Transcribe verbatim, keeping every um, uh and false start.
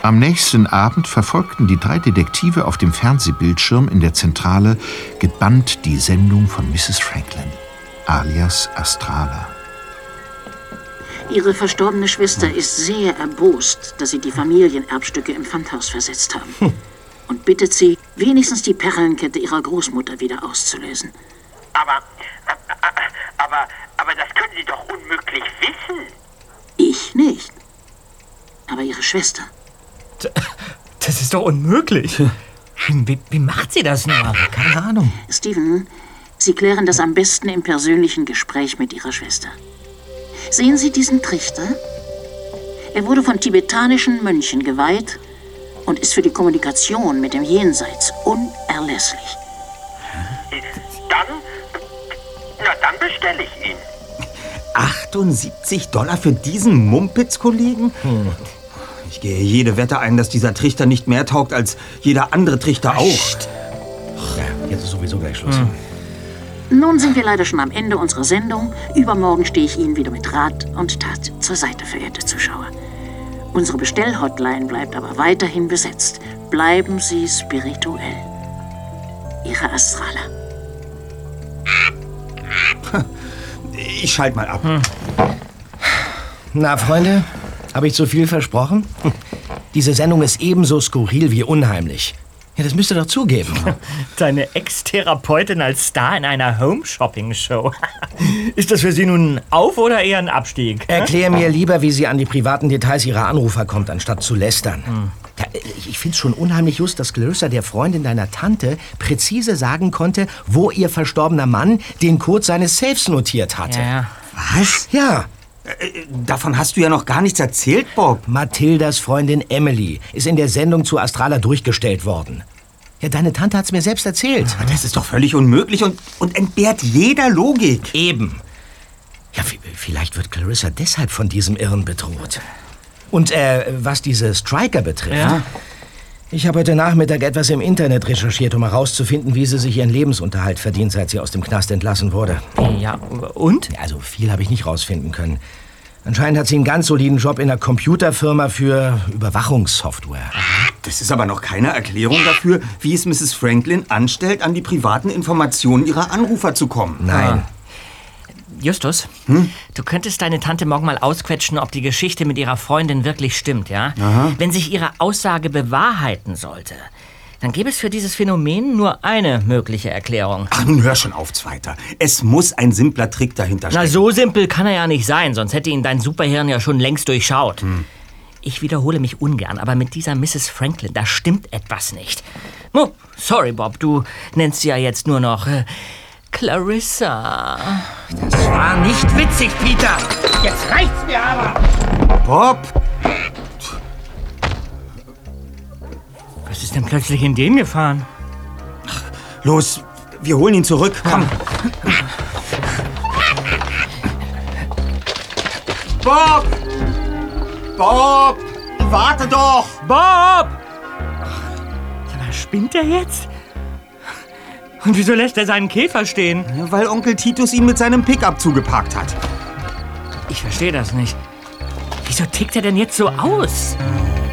Am nächsten Abend verfolgten die drei Detektive auf dem Fernsehbildschirm in der Zentrale gebannt die Sendung von Misses Franklin, alias Astrala. Ihre verstorbene Schwester hm. ist sehr erbost, dass Sie die Familienerbstücke im Pfandhaus versetzt haben. Hm. Und bittet Sie, wenigstens die Perlenkette Ihrer Großmutter wieder auszulösen. Aber, aber, aber das können Sie doch unmöglich wissen. Ich nicht. Aber Ihre Schwester. Das ist doch unmöglich. Wie, wie macht sie das nur? Keine Ahnung. Steven, Sie klären das am besten im persönlichen Gespräch mit Ihrer Schwester. Sehen Sie diesen Trichter? Er wurde von tibetanischen Mönchen geweiht und ist für die Kommunikation mit dem Jenseits unerlässlich. Dann, na dann bestelle ich ihn. achtundsiebzig Dollar für diesen Mumpitz-Kollegen? Hm. Ich gehe jede Wette ein, dass dieser Trichter nicht mehr taugt als jeder andere Trichter auch. Ja, jetzt ist sowieso gleich Schluss. Hm. Nun sind wir leider schon am Ende unserer Sendung. Übermorgen stehe ich Ihnen wieder mit Rat und Tat zur Seite, verehrte Zuschauer. Unsere Bestellhotline bleibt aber weiterhin besetzt. Bleiben Sie spirituell. Ihre Astrala. Ich schalte mal ab. Hm. Na, Freunde, habe ich zu viel versprochen? Diese Sendung ist ebenso skurril wie unheimlich. Ja, das müsst ihr doch zugeben. Deine Ex-Therapeutin als Star in einer Home-Shopping-Show. Ist das für Sie nun ein Auf- oder eher ein Abstieg? Erklär mir lieber, wie sie an die privaten Details ihrer Anrufer kommt, anstatt zu lästern. Hm. Ja, ich find's schon unheimlich just, dass Clarissa, der Freundin deiner Tante, präzise sagen konnte, wo ihr verstorbener Mann den Code seines Safes notiert hatte. Ja. Was? Ja. Äh, davon hast du ja noch gar nichts erzählt, Bob. Mathildas Freundin Emily ist in der Sendung zu Astrala durchgestellt worden. Ja, deine Tante hat's mir selbst erzählt. Aber das ist doch völlig unmöglich und, und entbehrt jeder Logik. Eben. Ja, vielleicht wird Clarissa deshalb von diesem Irren bedroht. Und äh, was diese Striker betrifft, ja. Ich habe heute Nachmittag etwas im Internet recherchiert, um herauszufinden, wie sie sich ihren Lebensunterhalt verdient, seit sie aus dem Knast entlassen wurde. Ja, und? Also viel habe ich nicht rausfinden können. Anscheinend hat sie einen ganz soliden Job in einer Computerfirma für Überwachungssoftware. Das ist aber noch keine Erklärung dafür, wie es Misses Franklin anstellt, an die privaten Informationen ihrer Anrufer zu kommen. Nein. Justus, hm? du könntest deine Tante morgen mal ausquetschen, ob die Geschichte mit ihrer Freundin wirklich stimmt, ja? Aha. Wenn sich ihre Aussage bewahrheiten sollte, dann gäbe es für dieses Phänomen nur eine mögliche Erklärung. Ach, nun hör schon auf, Zweiter. Es muss ein simpler Trick dahinter stecken. Na, so simpel kann er ja nicht sein, sonst hätte ihn dein Superhirn ja schon längst durchschaut. Hm. Ich wiederhole mich ungern, aber mit dieser Misses Franklin, da stimmt etwas nicht. Oh, sorry, Bob, du nennst sie ja jetzt nur noch äh, Clarissa. Das war nicht witzig, Peter. Jetzt reicht's mir aber. Bob! Was ist denn plötzlich in den gefahren? Los, wir holen ihn zurück. Komm. Bob! Bob! Warte doch! Bob! Sag mal, spinnt der jetzt? Und wieso lässt er seinen Käfer stehen? Ja, weil Onkel Titus ihn mit seinem Pickup zugeparkt hat. Ich verstehe das nicht. Wieso tickt er denn jetzt so aus?